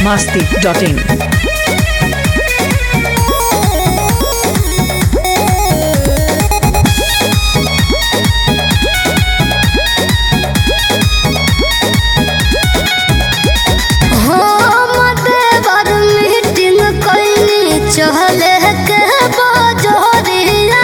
biharmasti.in चहले के बजरिया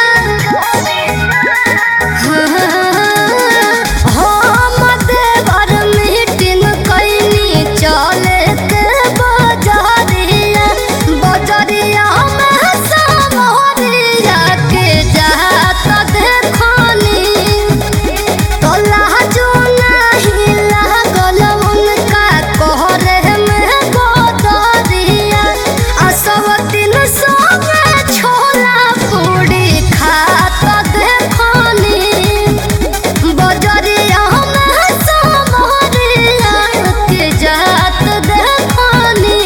हम देवर मीटिंग कैनी चले के बजरिया बजरिया में समरिया के जात देखनी तो लाजो नहीं लागल उनका कहरे में बदरिया सब दिन सब छोला पूरी खात देखनी बजरिया में समरिया के जात देखनी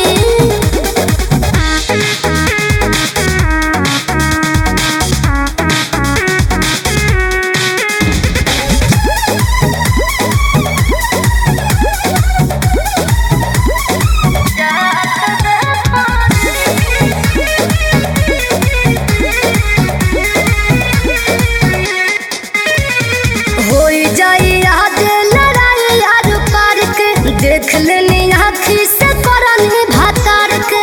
देख लेनी आँखी से करनी भातार के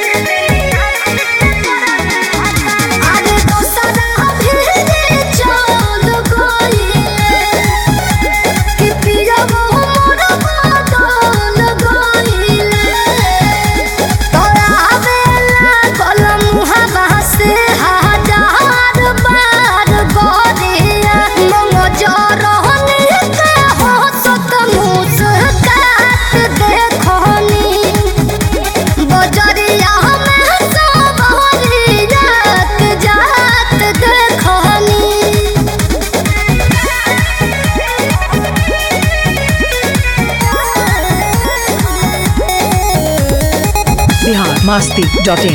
अरे दोसरा भी चल गइले कि पियब मोर बदल गइले तोरा आवेला गल मुहबा से हजार बार गरिया मंग जरहनी के हंसत मुस्का बजरिया में सबरिया के जात देखनी biharmasti.in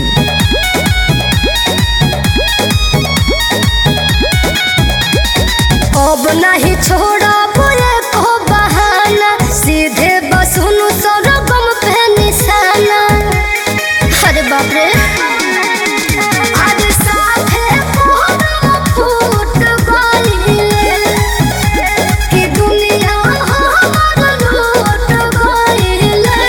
अब नहीं छोड़ब एको बहाना सीधे बसुनु सरगम पे निशाना अरे बाप रे आज साथे कोदम फूट गइले कि दुनिया हमर लूट गइले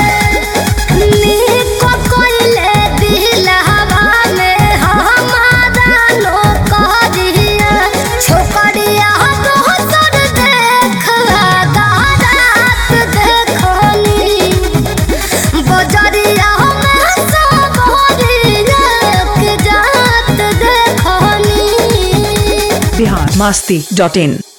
नीक कइले दिलवा में हमारा नौकरिया छोकरिया दोसर देखा गारात देखनी बजरिया में सबरिया के जात देखनी biharmasti.in